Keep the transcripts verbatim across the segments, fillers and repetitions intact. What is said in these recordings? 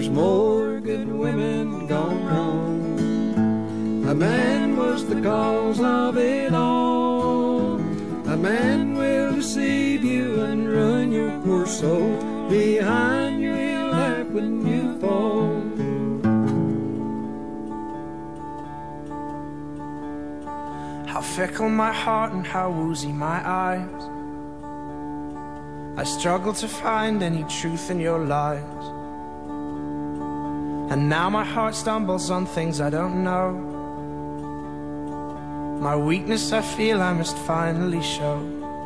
there's more good women gone wrong. A man was the cause of it all. A man will deceive you and ruin your poor soul. Behind you he'll laugh when you fall. How fickle my heart and how woozy my eyes. I struggle to find any truth in your lies. And now my heart stumbles on things I don't know. My weakness I feel I must finally show.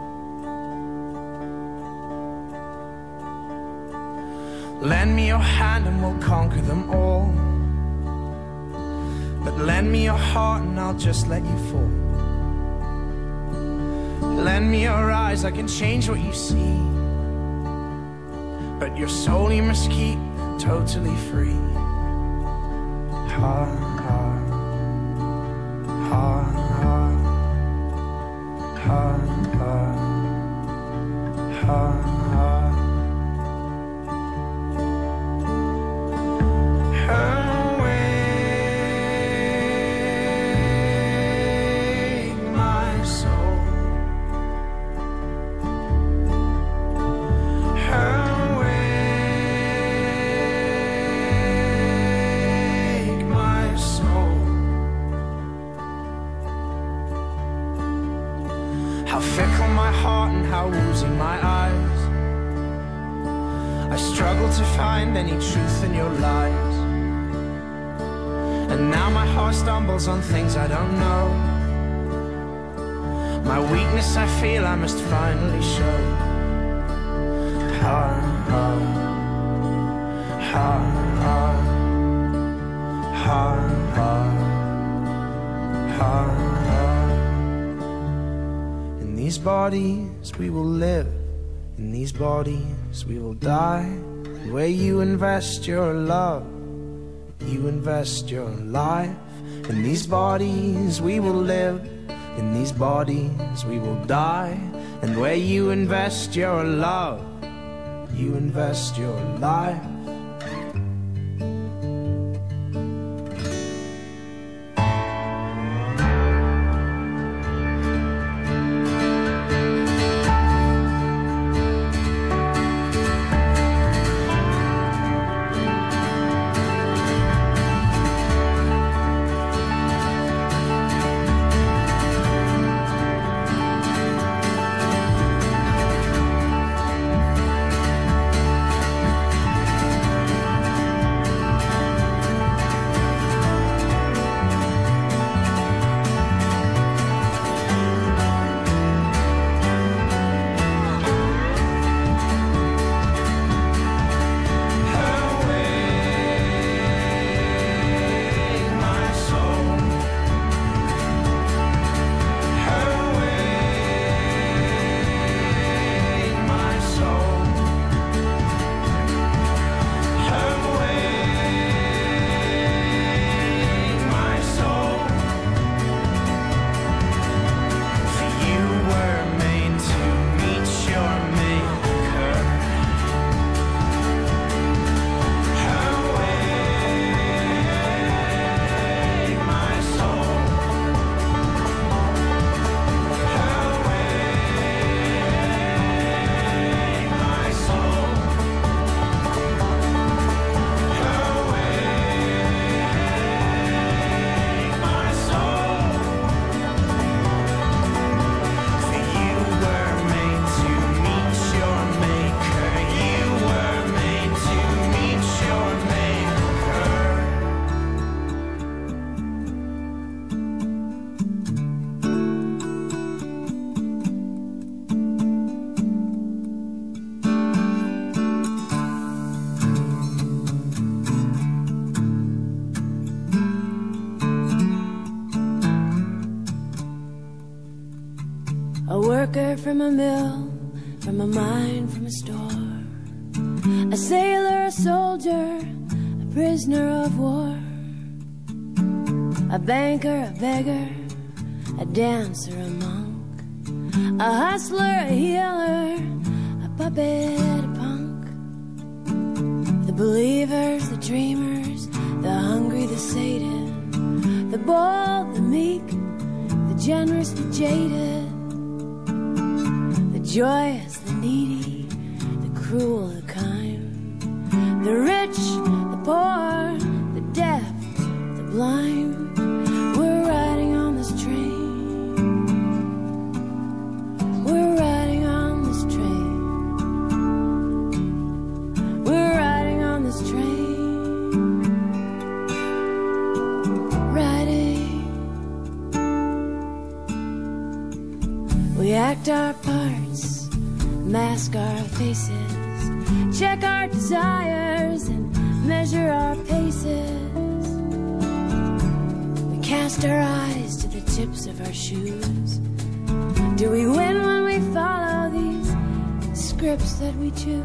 Lend me your hand and we'll conquer them all. But lend me your heart and I'll just let you fall. Lend me your eyes, I can change what you see. But your soul you must keep totally free. Ha, ha, ha, ha, ha, ha, ha. How fickle my heart and how woozy my eyes. I struggle to find any truth in your lies. And now my heart stumbles on things I don't know. My weakness I feel I must finally show. Ha, ha, ha, ha, ha, ha, ha. In these bodies we will live, in these bodies we will die. And where you invest your love, you invest your life. In these bodies we will live, in these bodies we will die. And where you invest your love, you invest your life. A worker from a mill, from a mine, from a store, a sailor, a soldier, a prisoner of war, a banker, a beggar, a dancer, a monk, a hustler, a healer, a puppet, a punk, the believers, the dreamers, the hungry, the sated, the bold, the meek, the generous, the jaded, the joyous, the needy, the cruel, the kind, the rich, the poor, the deaf, the blind. We're riding on this train. We're riding on this train. We're riding on this train. Riding. We act our parts, mask our faces, check our desires and measure our paces. We cast our eyes to the tips of our shoes. Do we win when we follow these scripts that we choose?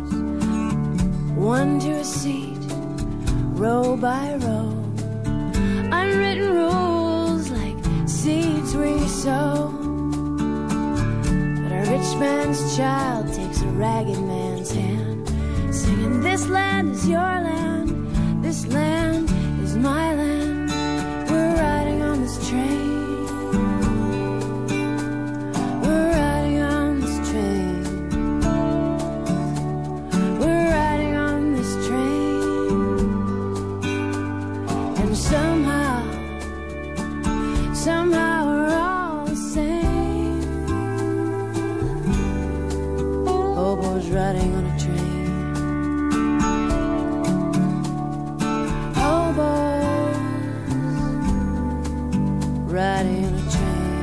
One to a seat, row by row, unwritten rules like seeds we sow. But a rich man's child takes a ragged man's hand, singing, this land is your land, this land is my land. We're riding on this train. We're riding on this train. We're riding on this train. And somehow, somehow we're all the same. Hobos riding on a train. Hobos riding on a train.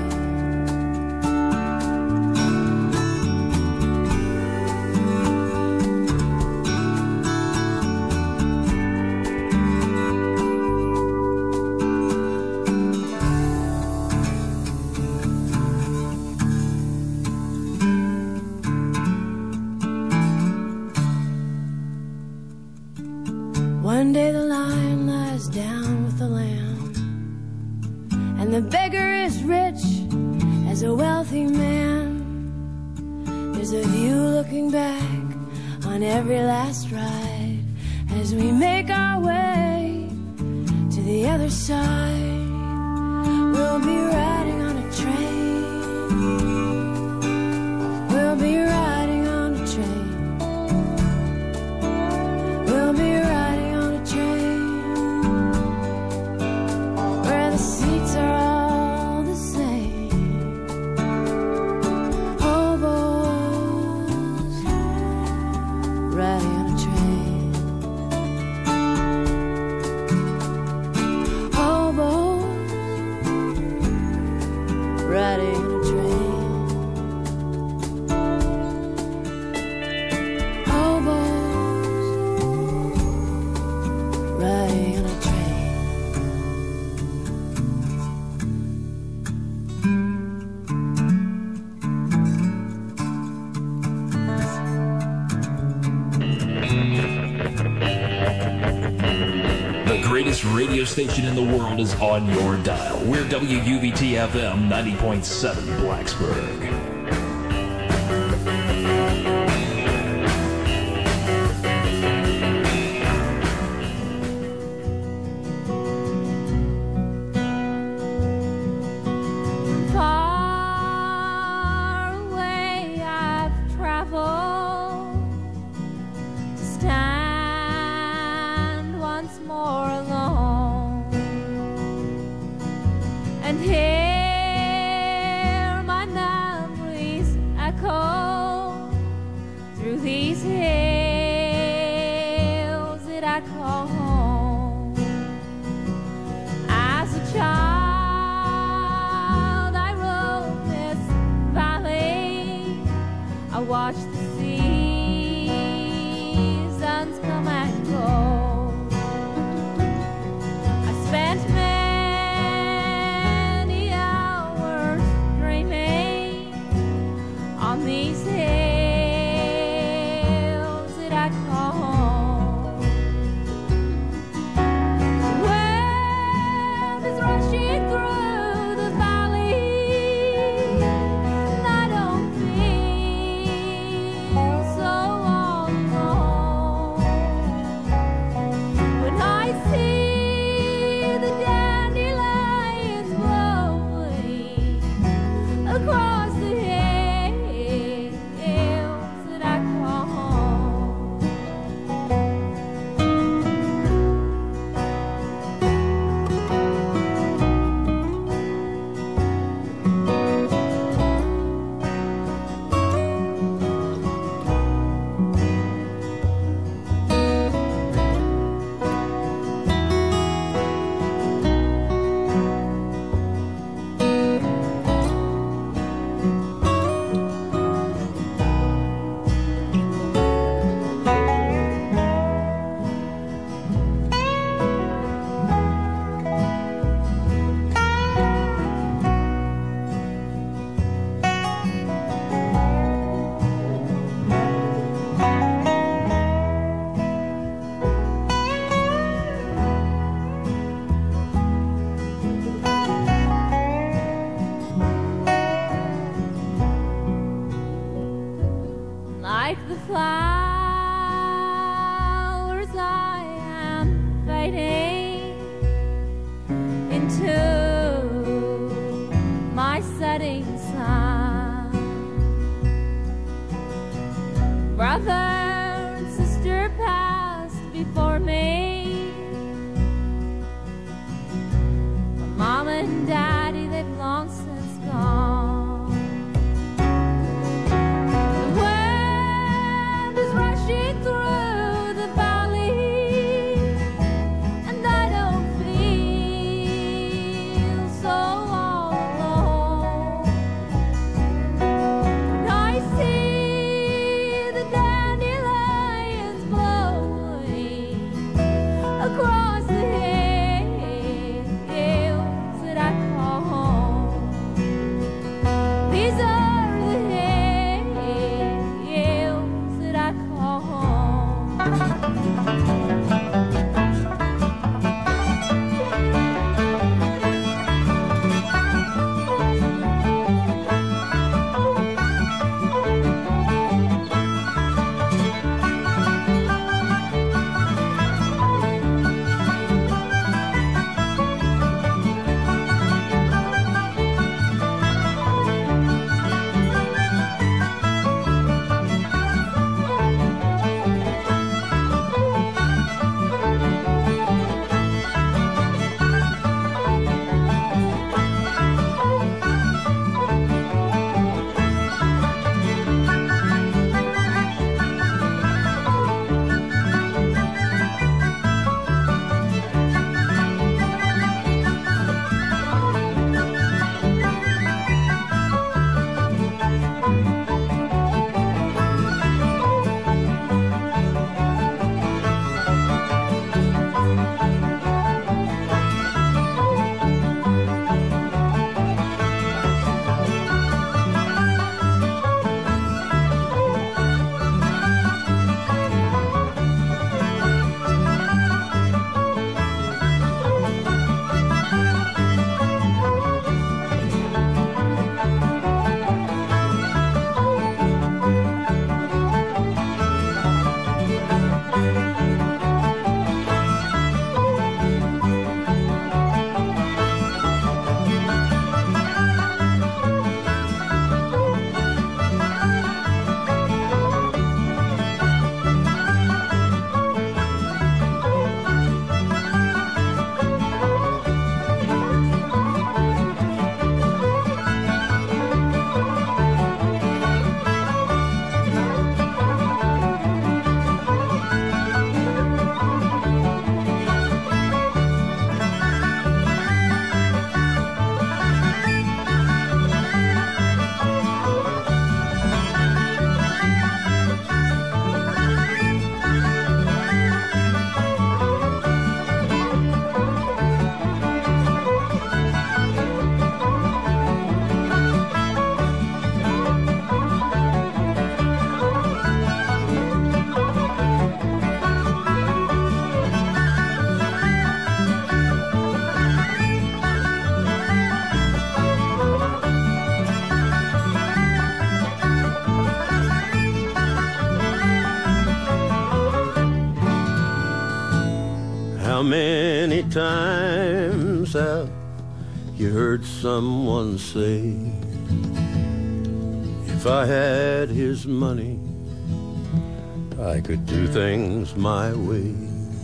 One day the lion lies down with the lamb, and the beggar is rich as a wealthy man. There's a view looking back on every last ride as we make our way to the other side. We'll be riding on a train. We'll be riding on a train. We'll be riding on a train where the seats are all the same. Hobos riding on a train. Hobos riding on a train. Hobos riding on a train. The greatest radio station in the world is on your dial. We're W U B T F M ninety point seven Blacksburg. Far away I've traveled to stand once more alone and hear my memories echo through these hills that I call home. As a child, I rode this valley. I watched the seasons come and go. I spent many hours dreaming on these hills that I call home. flowers I am fading into my setting sun. Brother and sister passed before me. My mom and daddy, they've long since gone. The wind is rushing through the valley, and I don't feel so all alone. And I see the dandelions blowing across the hills that I call home. These are the hills that I call home. How many times have you heard someone say, if I had his money, I could do things my way?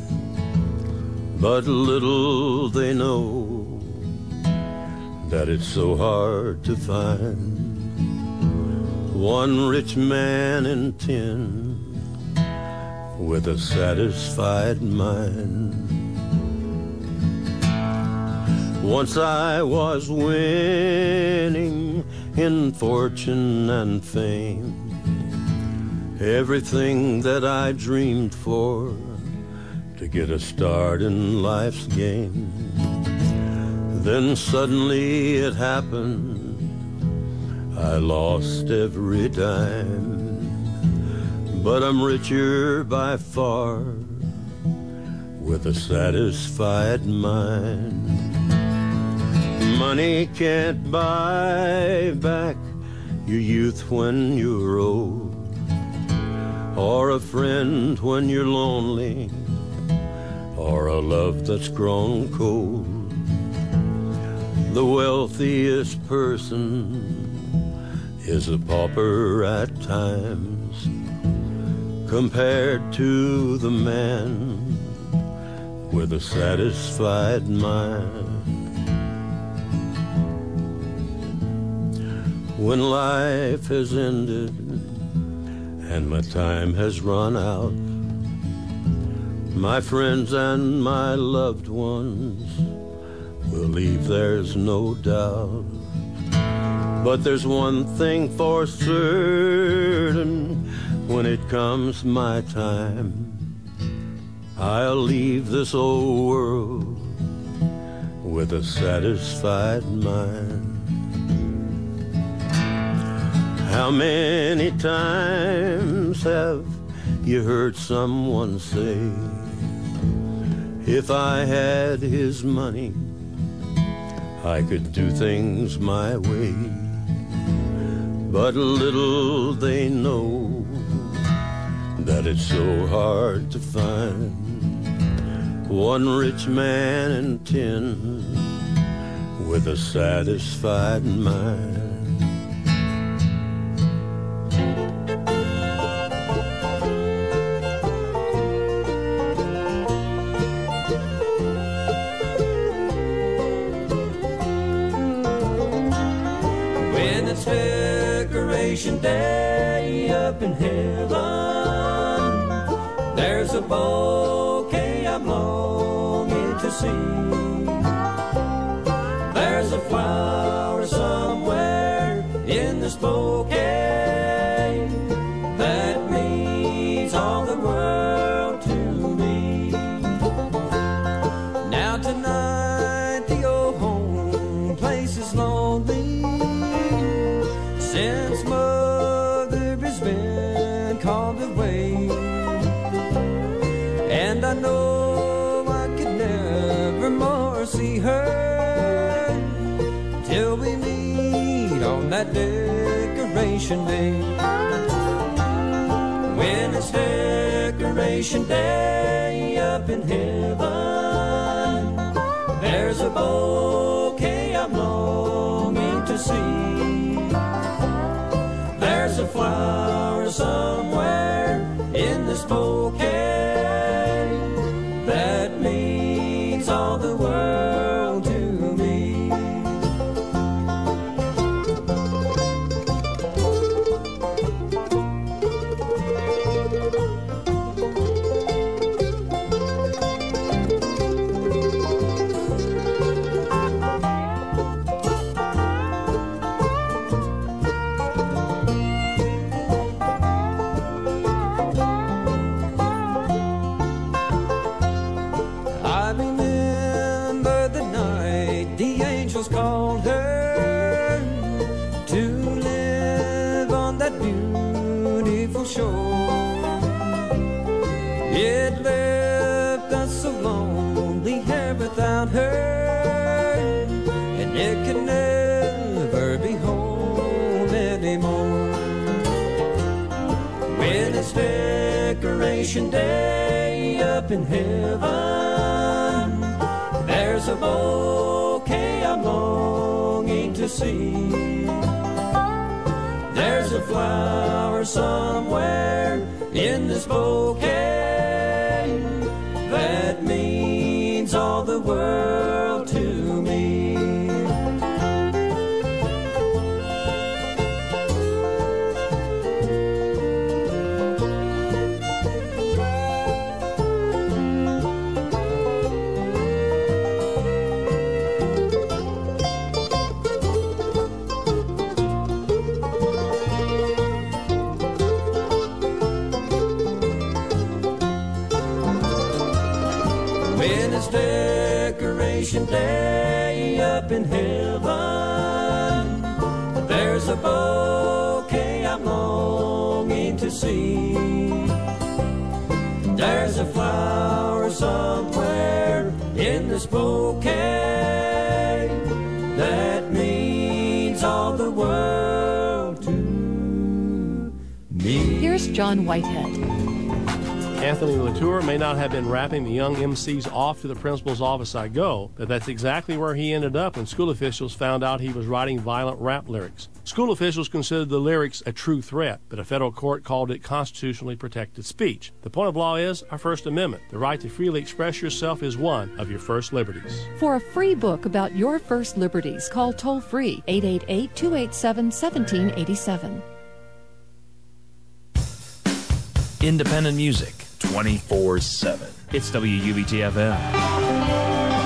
But little they know that it's so hard to find one rich man in ten with a satisfied mind. Once I was winning in fortune and fame, everything that I dreamed for to get a start in life's game. Then suddenly it happened, I lost every dime, but I'm richer by far with a satisfied mind. Money can't buy back your youth when you're old. or a friend when you're lonely, or a love that's grown cold. The wealthiest person is a pauper at times, compared to the man with a satisfied mind. When life has ended and my time has run out, my friends and my loved ones will leave, there's no doubt. But there's one thing for certain, when it comes my time, I'll leave this old world with a satisfied mind. How many times have you heard someone say, if I had his money, I could do things my way? But little they know that it's so hard to find one rich man in ten with a satisfied mind. When it's Decoration Day up in heaven, there's a bouquet I'm longing to see. There's a flower somewhere in this bouquet that means all the world to me. Now tonight the old home place is lonely, since mother has been called away. And I know I could never more see her till we meet on that Decoration Day. When it's Decoration Day up in heaven, there's a bouquet I'm longing to see. There's a flower somewhere in this bouquet that means all the world to me. I remember the night the angels called her to live on that beautiful shore. It left us so lonely here without her, and it could never be home anymore. When it's Decoration Day up in heaven, there's a bouquet I'm longing to see. There's a flower somewhere in this bouquet that means all the world to me. When it's Decoration Day up in heaven, there's a bouquet I'm longing to see. There's a flower somewhere in this bouquet that means all the world to me. Here's here's John Whitehead. Anthony Latour may not have been rapping the young M Cs off to the principal's office I go, but that's exactly where he ended up when school officials found out he was writing violent rap lyrics. School officials considered the lyrics a true threat, but a federal court called it constitutionally protected speech. The point of law is our First Amendment. The right to freely express yourself is one of your first liberties. For a free book about your first liberties, call toll-free eight eight eight, two eight seven, one seven eight seven. Independent music, twenty-four seven. It's W U V T F M.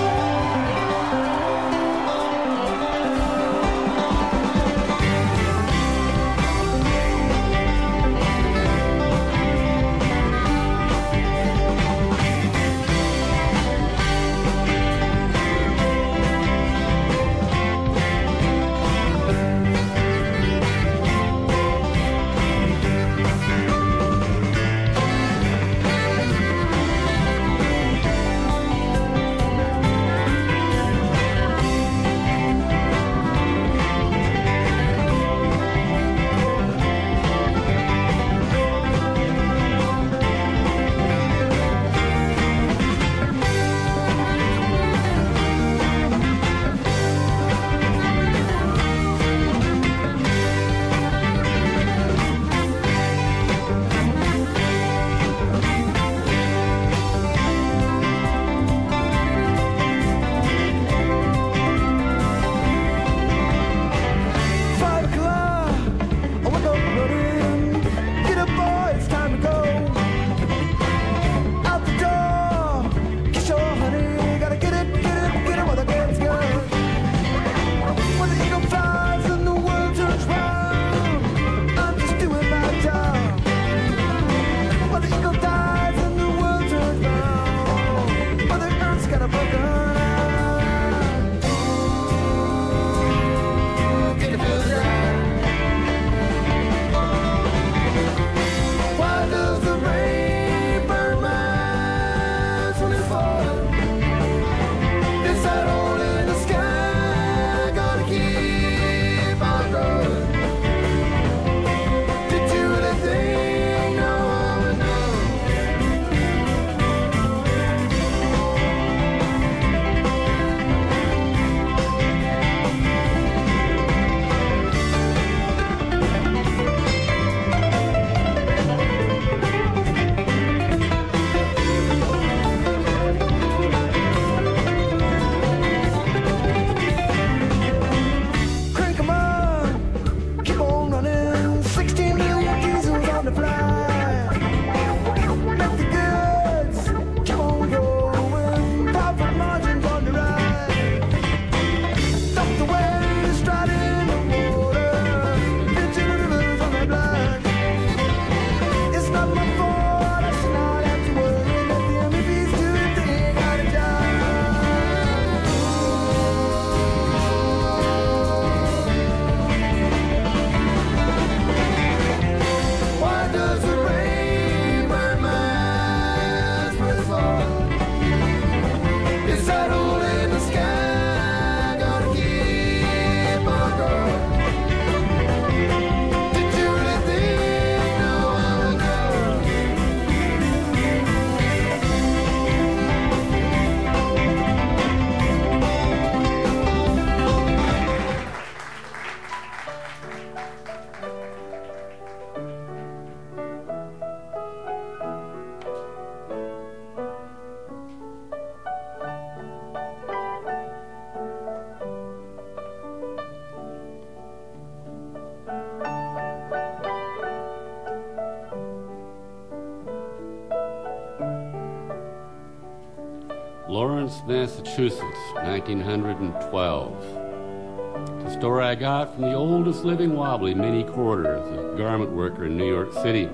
Lawrence, Massachusetts, nineteen twelve. It's a story I got from the oldest living wobbly, Minnie Corder, a garment worker in New York City.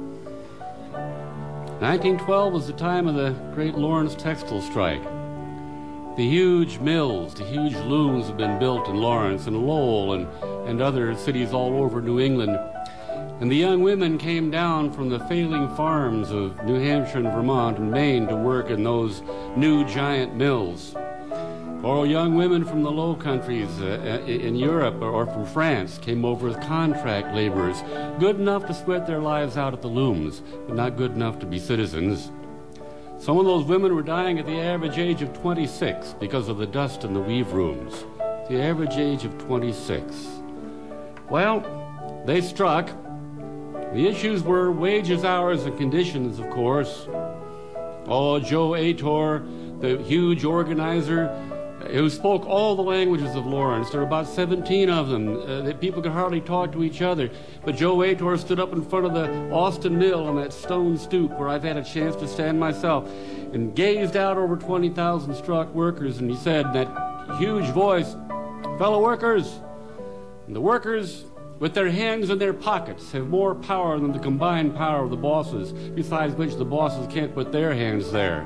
nineteen twelve was the time of the great Lawrence textile strike. The huge mills, the huge looms have been built in Lawrence and Lowell and, and other cities all over New England. And the young women came down from the failing farms of New Hampshire and Vermont and Maine to work in those new giant mills. Or young women from the Low Countries uh, in Europe or from France came over as contract laborers, good enough to sweat their lives out at the looms, but not good enough to be citizens. Some of those women were dying at the average age of twenty-six because of the dust in the weave rooms. The average age of twenty-six. Well, they struck. The issues were wages, hours, and conditions, of course. Oh, Joe Ator, the huge organizer, who spoke all the languages of Lawrence. There were about seventeen of them. Uh, that people could hardly talk to each other. But Joe Ator stood up in front of the Austin Mill on that stone stoop where I've had a chance to stand myself and gazed out over twenty thousand struck workers, and he said in that huge voice, "Fellow workers, the workers with their hands in their pockets have more power than the combined power of the bosses, besides which the bosses can't put their hands there."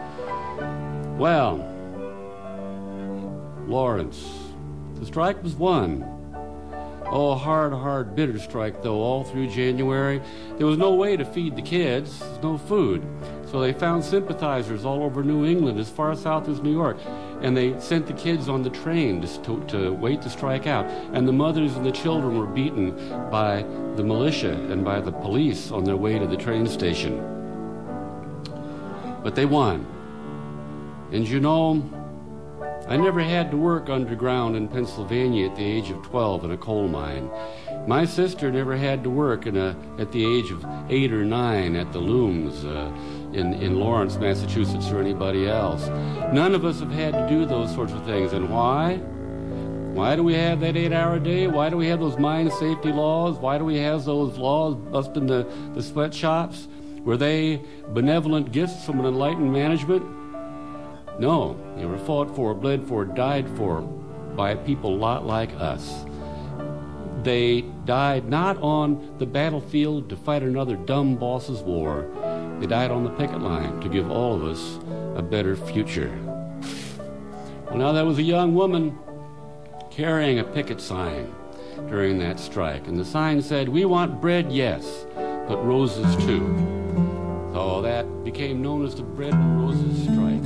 Well, Lawrence, the strike was won. Oh, hard, hard, bitter strike, though, all through January. There was no way to feed the kids, no food. So they found sympathizers all over New England, as far south as New York. And they sent the kids on the train to, to wait to strike out. And the mothers and the children were beaten by the militia and by the police on their way to the train station. But they won. And you know, I never had to work underground in Pennsylvania at the age of twelve in a coal mine. My sister never had to work in a, at the age of eight or nine at the looms uh, in, in Lawrence, Massachusetts, or anybody else. None of us have had to do those sorts of things. And why? Why do we have that eight-hour day? Why do we have those mine safety laws? Why do we have those laws busting the, the sweatshops? Were they benevolent gifts from an enlightened management? No, they were fought for, bled for, died for by people a lot like us. They died not on the battlefield to fight another dumb boss's war. They died on the picket line to give all of us a better future. Well, now there was a young woman carrying a picket sign during that strike, and the sign said, "We want bread, yes, but roses too." So that became known as the Bread and Roses strike.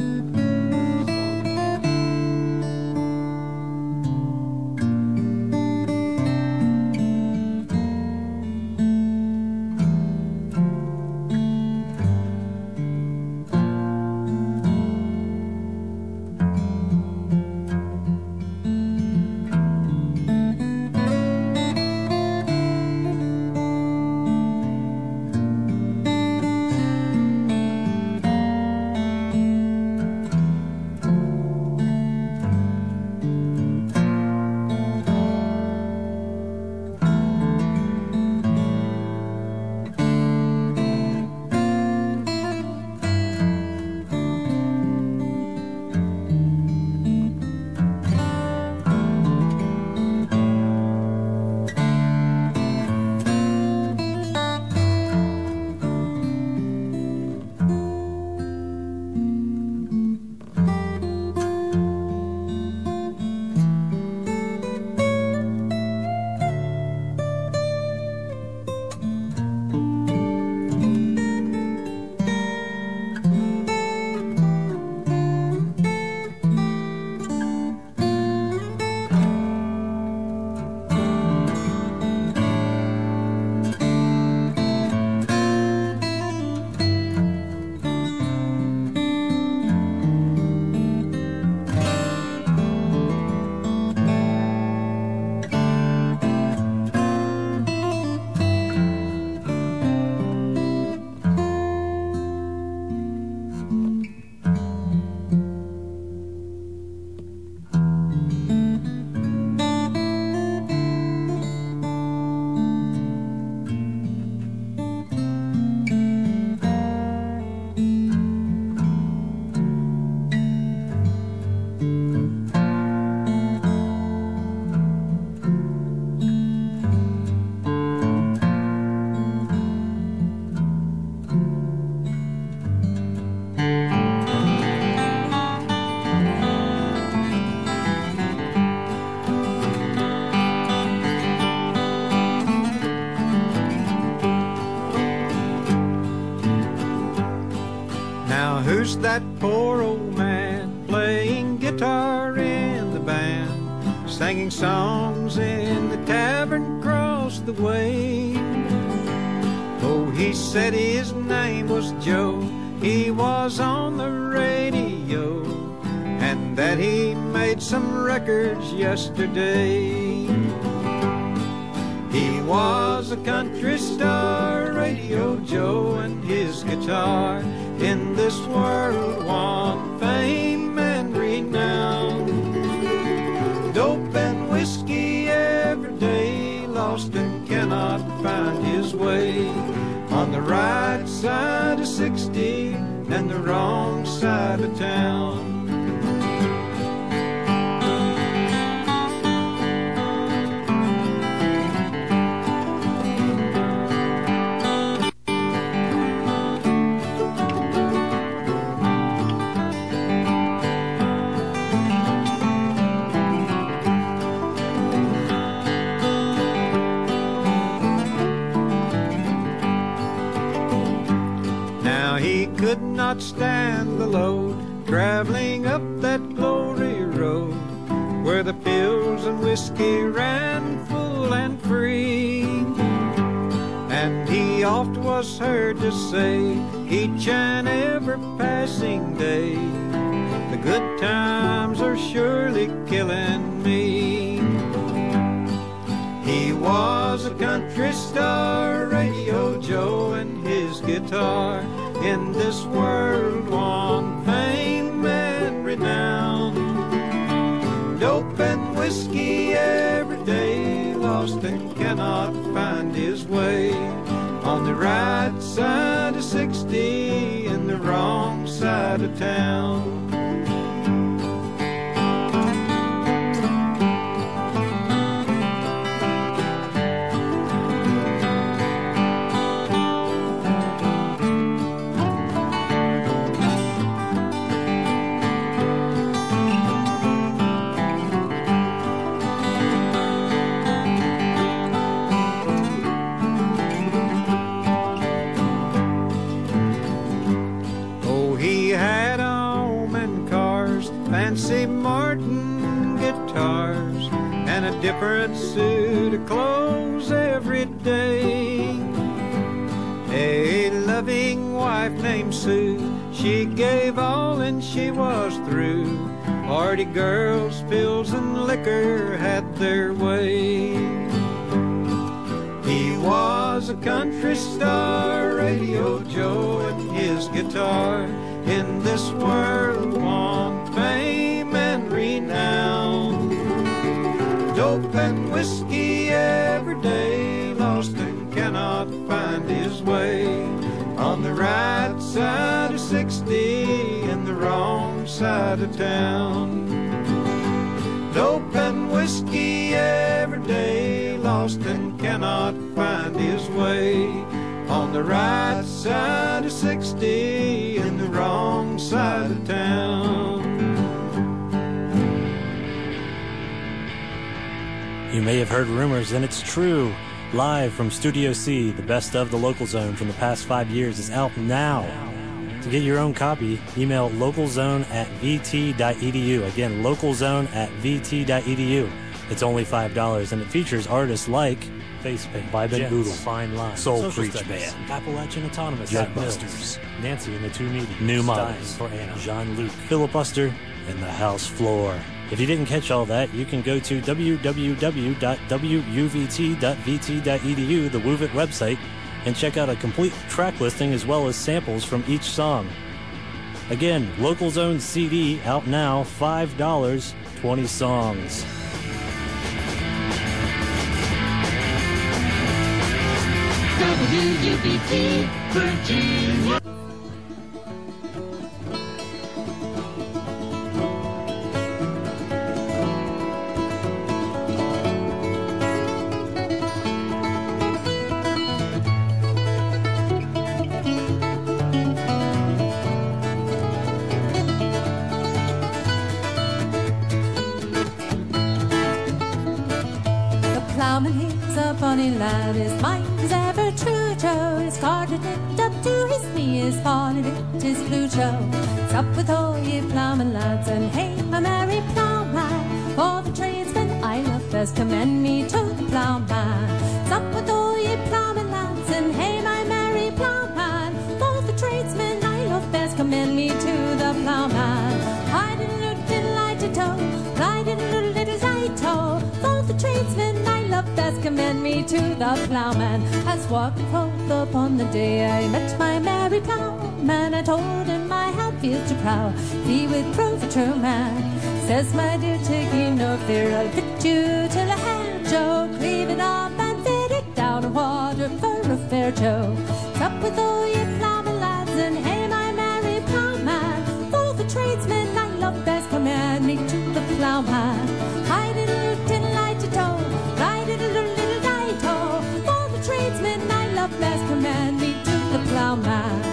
Who's that poor old man playing guitar guitar in the band, singing songs in the tavern across the way. Oh, he said his name was Joe, he was on the radio, and that he made some records yesterday. He was a country star, Radio Joe, and his guitar in this world won fame and renown. Dope and whiskey every day, lost and cannot find his way, on the right side of sixty and the wrong side of town. Could not stand the load, traveling up that glory road, where the pills and whiskey ran full and free. And he oft was heard to say, each and every passing day, the good times are surely killing me. He was a country star, Radio Joe, and his guitar in this world won fame and renown. Dope and whiskey every day, lost and cannot find his way, on the right side of sixty and the wrong side of town. Fancy Martin guitars and a different suit of clothes every day. A loving wife named Sue, she gave all and she was through. Party girls, pills and liquor had their way. He was a country star, Radio Joe, and his guitar in this world won fame and renown. Dope and whiskey every day, lost and cannot find his way, on the right side of sixty and the wrong side of town. Dope and whiskey every day, lost and cannot find his way, on the right side of sixty and the wrong side of town. You may have heard rumors, and it's true. Live from Studio C, the best of the Local Zone from the past five years is out now. To get your own copy, email localzone at vt.edu. Again, localzone at vt.edu. It's only five dollars, and it features artists like Face Paint, Vibe and Boodle, Fine Line, Soul Social Preach Studies, Band, Appalachian Autonomous, Jack Busters, Nancy and the Two Mediums, New Stein Models for Anna, Jean-Luc, Filibuster, and the House Floor. If you didn't catch all that, you can go to w w w dot w u v t dot v t dot e d u, the W U V T website, and check out a complete track listing as well as samples from each song. Again, Local Zone C D out now, five dollars, twenty songs. W U V T Virginia. Plowman, he's a funny lad, his mind is ever true, Joe. His card and up to his knee. money is falling, it is Pluto. It's up with all ye ploughman lads, and hey, my merry ploughman. For the tradesmen I love best, commend me to the ploughman. It's up with all ye ploughman lads, and hey, my merry ploughman. For the tradesmen I love best, commend me to the ploughman. I did a little diddle I did toe, I did a little little I toe. For the tradesmen I love best, commend me to the ploughman. As walking forth upon the day I met my merry ploughman, I told him my hat fields to plough, he would prove a true man. Says, my dear, take ye no fear, I'll fit you till a hair, Joe. Cleave it up and fit it down in water for a fair Joe. It's up with all ye ploughman lads, and hey, my merry ploughman. For the tradesmen I love best, command me to the ploughman. I did a little diddle I to toe, I did a little little I toe. For the tradesmen I love best, command me to the ploughman.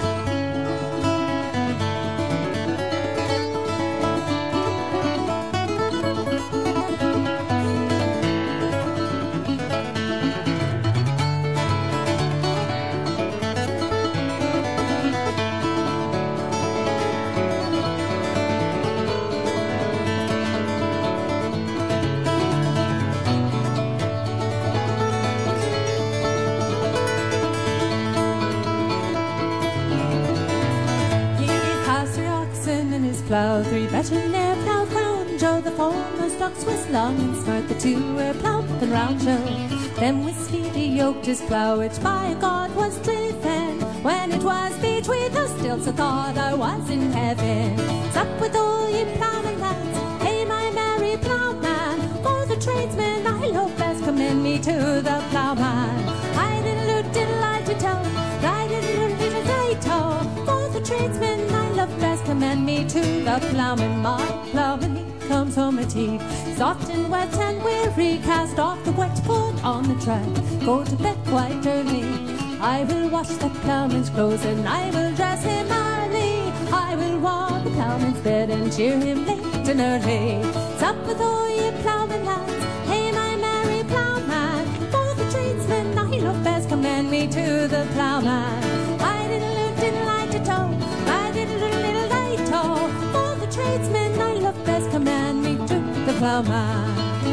Plough, three better ne'er ploughed round Joe. The foremost ox was long and smart, the two were plump and round Joe. Then with speed he yoked his plough, which by God was driven. When it was between the stilts I thought I was in heaven. It's up with all ye ploughman lads, hey my merry ploughman. For the tradesmen I love best, commend me to the ploughman. I did a little diddle I to toe, I did a little little I toe. For the tradesmen I love best, commend me to the ploughman. My ploughman, he comes home at eve, soft and wet and weary, cast off the wet, put on the track, go to bed quite early. I will wash the ploughman's clothes and I will dress him early. I will warm the ploughman's bed and cheer him late and early. It's up with all ye ploughman lads, hey my merry ploughman. For the tradesmen I love best, commend me to the ploughman. I did a little diddle I to toe, I did a little little I toe. For the tradesmen I love best, command me to the ploughman.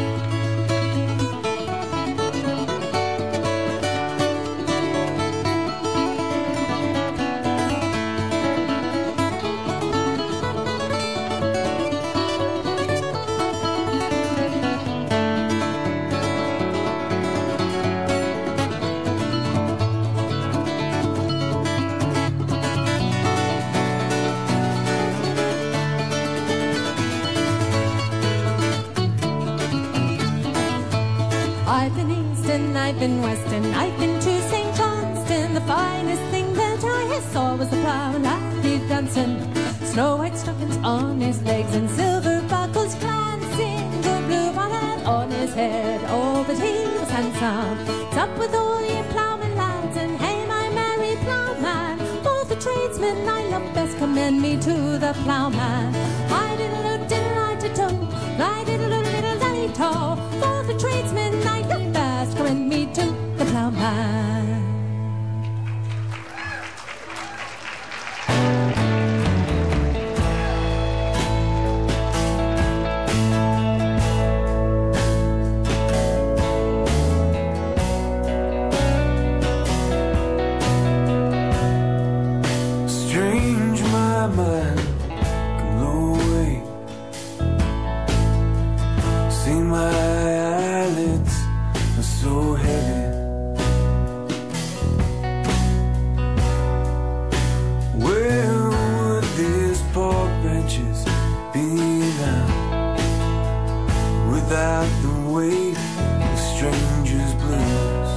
I've been east and I've been west and I've been to Saint Johnston. The finest thing that I saw was the plough laddie dancing. Snow white stockings on his legs and silver buckles glancing. The blue bonnet on his head, oh but he was handsome. It's up with all ye ploughman lads, and hey my merry ploughman. For the tradesmen I love best, commend me to the ploughman. I did a little diddle I to toe, I did a little little I toe. For the tradesmen I love best, commend me to the ploughman. Strange, my mind can blow away. See, my eyelids are so heavy. Where would these park benches be now without the weight of strangers' blues?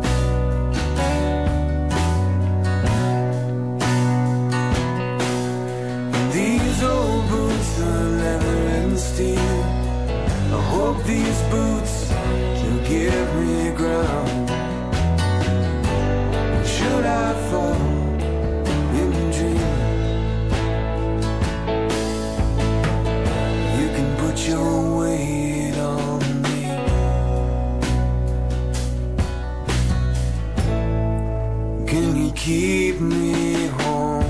These old boots are leather and steel. I hope these boots will give me ground. Should I fall in dreaming, you can put your weight on me. Can you keep me home?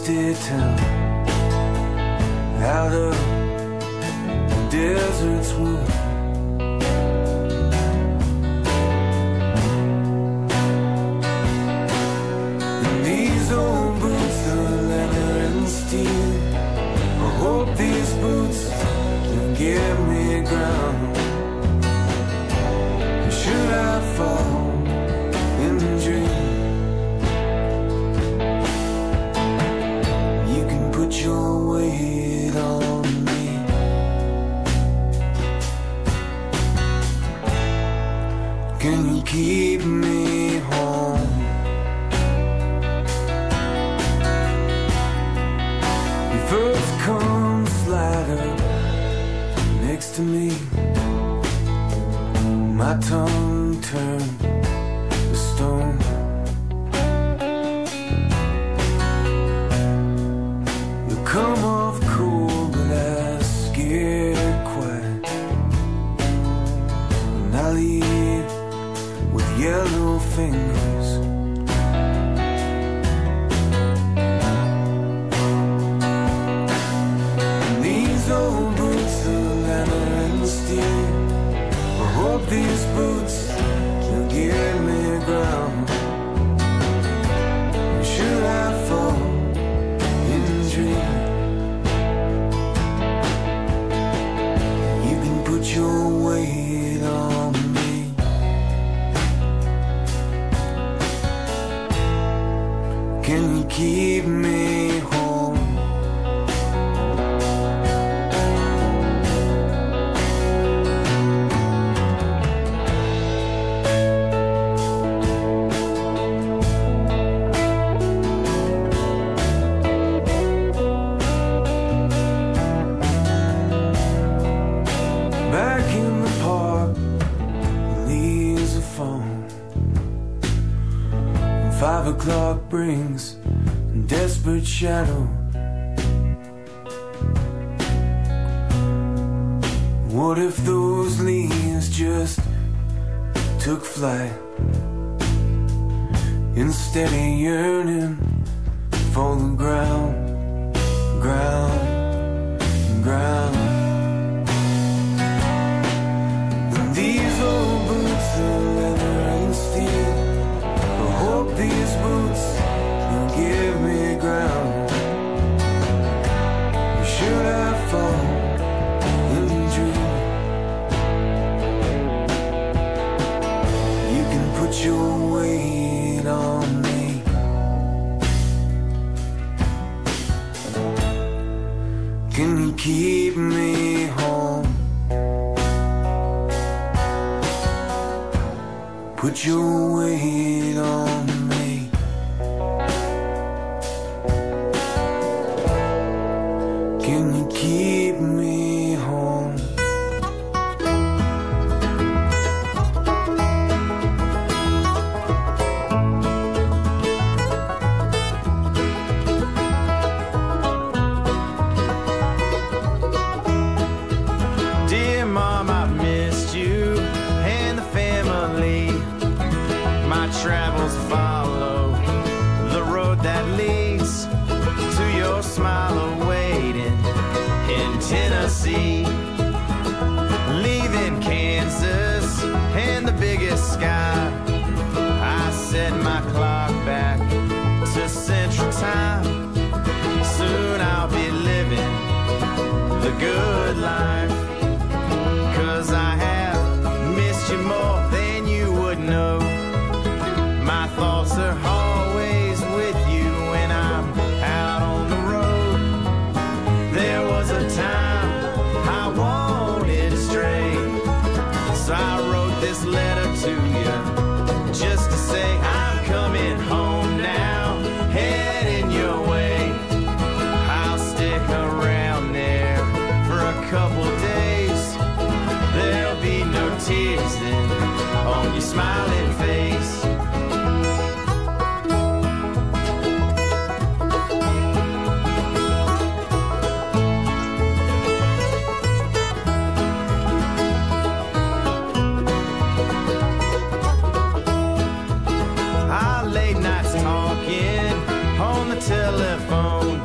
misty town out of the desert's womb. And these old boots are leather and steel. I hope these boots can give me ground. And should I fall in the dream, you can put your weight on me. Can you keep me home? You first come slide up next to me. My tongue turned to stone. You come off cool, but I scared quiet. And I lead with yellow fingers. And these old boots are leather and steel. I hope these boots can give me ground. Should I fall in a dream, you can put your weight on me. Can you keep me home? Back in the park, the leaves are falling. And five o'clock brings a desperate shadow. What if those leaves just took flight instead of yearning for the ground, ground, ground? These old boots are leather and steel. I hope these boots will give me ground. Should I fall in a dream, you can put your weight on me. Can you keep me home? Put your weight on me. Can you keep me home? Dear Mom, I've missed you and the family. My travels follow the road that leads to your smile awaiting in Tennessee. Leaving Kansas and the biggest sky, I set my clock back to Central Time. Soon I'll be living the good life, 'cause I have missed you more than you would know. My thoughts are always with you when I'm out on the road. There was a time I wanted to stray, so I wrote this letter to you just to say I'm coming home now, heading your way. I'll stick around there for a couple days. There'll be no tears then on your smiling face. Our late nights talking on the telephone,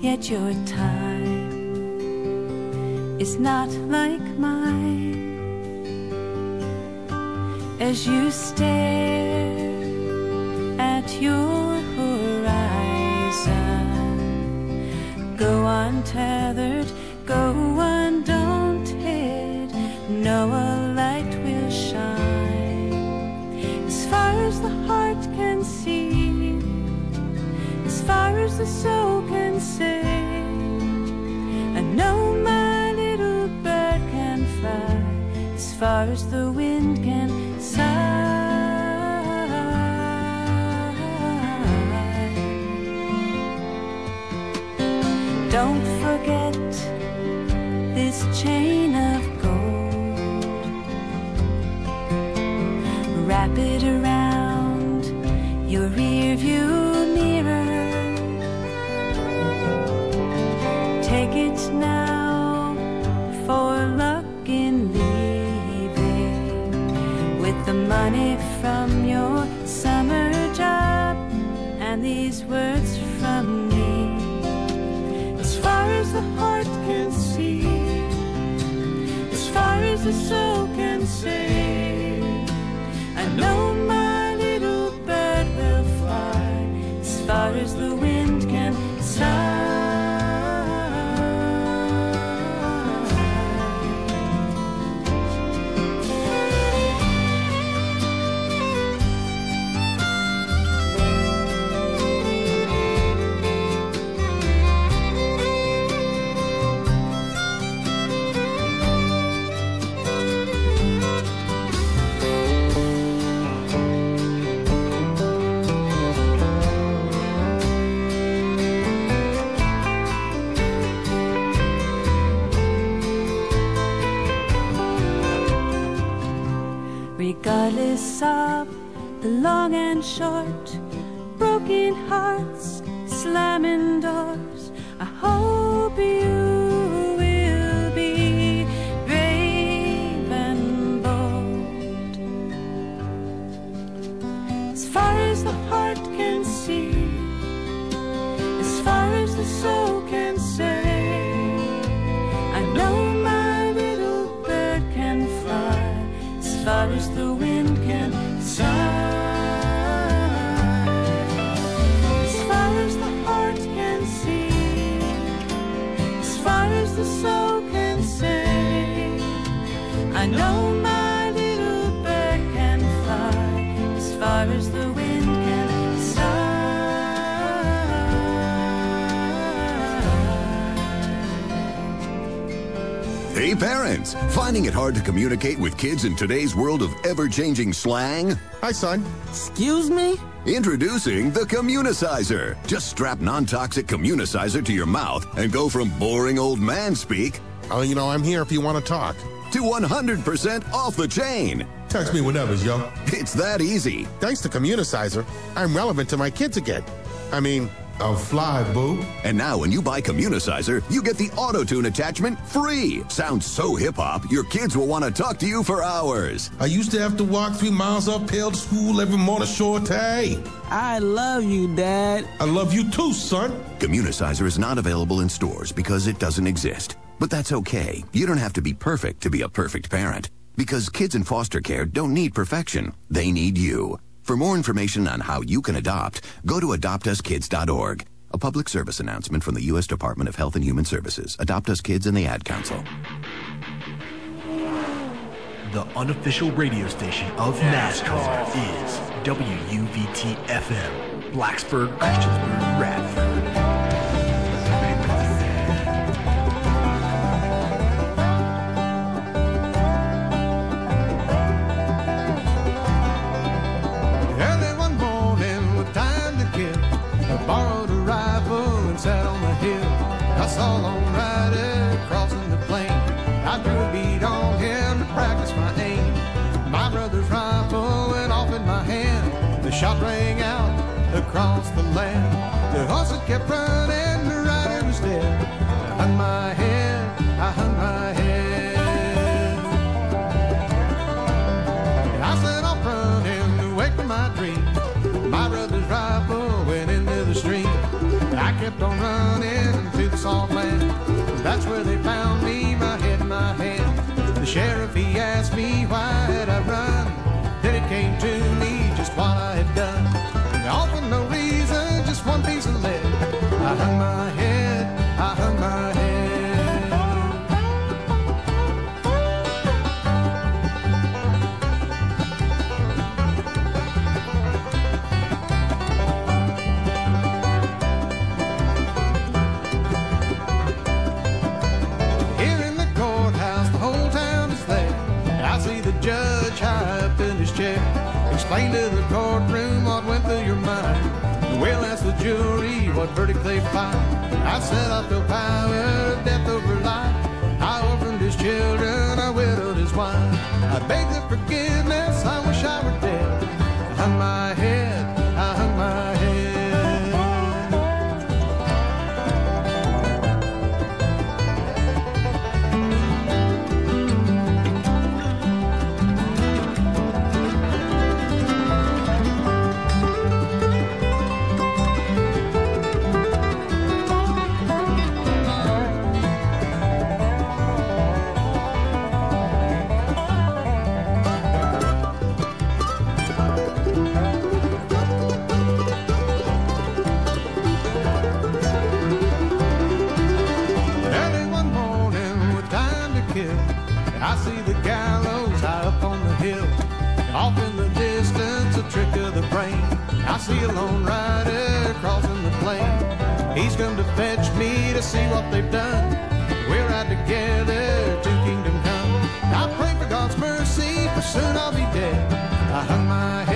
yet your time is not like mine. As you stare at your horizon, go untethered, go undaunted, know a light will shine. As far as the heart can see, as far as the soul can say, I know my little bird can fly, as far as the wind can sigh. Don't forget this chain of gold, wrap it around your rear view mirror. Take it now for luck in leaving, with the money from your summer job and these words from me. As far as the heart can see, as far as the soul can say, I know my little bird will fly, as far as the wind can sigh. Regardless of the long and short, broken hearts, slamming doors, I hope you will be brave and bold. As far as the heart can see, as far as the soul can say, I know my little bird can fly, as far as the wind can sigh. As far as the heart can see, as far as the soul can say, I know my little bird can fly, as far as the wind can sigh. Hey parents, finding it hard to communicate with kids in today's world of ever-changing slang? Hi, son. Excuse me? Introducing the Communicizer. Just strap non-toxic Communicizer to your mouth and go from boring old man speak, oh, you know, I'm here if you want to talk, to one hundred percent off the chain. Text me whenever, yo. It's that easy. Thanks to Communicizer, I'm relevant to my kids again. I mean, I'll fly, boo. And now when you buy Communicizer, you get the auto-tune attachment free. Sounds so hip-hop, your kids will want to talk to you for hours. I used to have to walk three miles uphill to school every morning, short day. I love you, Dad. I love you too, son. Communicizer is not available in stores because it doesn't exist. But that's okay. You don't have to be perfect to be a perfect parent. Because kids in foster care don't need perfection. They need you. For more information on how you can adopt, go to adopt us kids dot org. A public service announcement from the U S Department of Health and Human Services, Adopt Us Kids, and the Ad Council. The unofficial radio station of NASCAR is W U V T F M, Blacksburg, Christiansburg, Radford. Borrowed a rifle and sat on the hill. I saw a lone rider crossing the plain. I threw a bead on him to practice my aim. My brother's rifle went off in my hand. The shot rang out across the land. The horses kept running, the rider was dead. I hung my head, I hung my head. I set off running away from my dream. My brother's rifle went into the stream. I kept on running until That's where they found me, my head in my hand. The sheriff, he asked me why had I run. Then it came to me just what I had done. And all for no reason, just one piece of lead. I hung my head, I hung my head. Judge high up in his chair, explain to the courtroom what went through your mind. We'll ask the jury what verdict they find. I said I feel power of death over life. I orphaned his children, I widowed his wife. I begged their forgiveness, I wish I were dead. I hung my head, I hung my head. I see the gallows high up on the hill. Off in the distance, a trick of the brain. I see a lone rider crossing the plain. He's come to fetch me to see what they've done. We're out together to kingdom come. I pray for God's mercy, for soon I'll be dead. I hung my head.